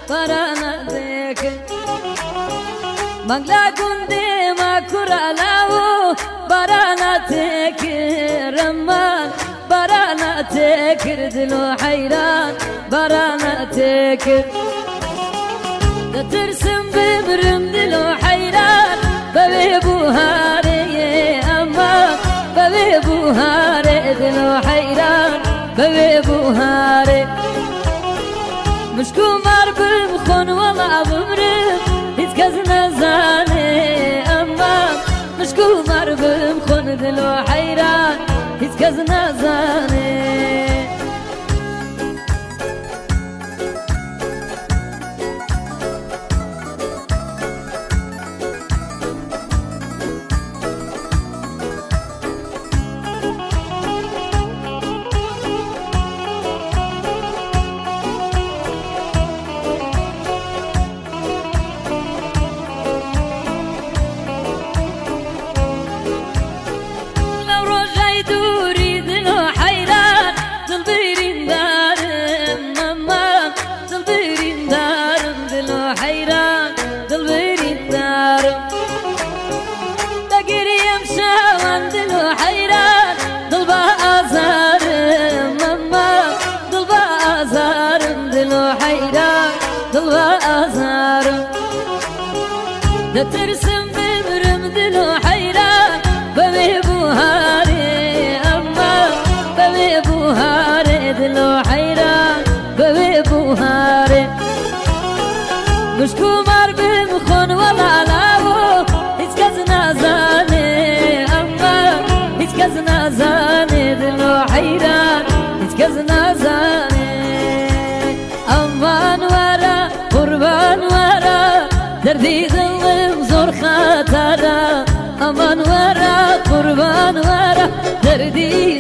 barana dekir Mangla gunde makura lawo barana tekir Aman barana tekir dilo hayran barana tekir ترسم ببرم دلو حيران ببي بوهاري أما ببي بوهاري دلو حيران ببي بوهاري مشكو مار بمخون والله بمرم يتكزنا زاني أما مشكو مار بمخون دلو حيران يتكزنا زاني ترسم ببرم دلو حيران ببي بوهاري أما ببي بوهاري دلو حيران ببي بوهاري مشكو مار بمخون ولا لاو يتكزنا زاني أما يتكزنا زاني دلو حيران يتكزنا زاني أمان ورا قربان ورا دردي خطرة أمان ورا قربان ورا دردي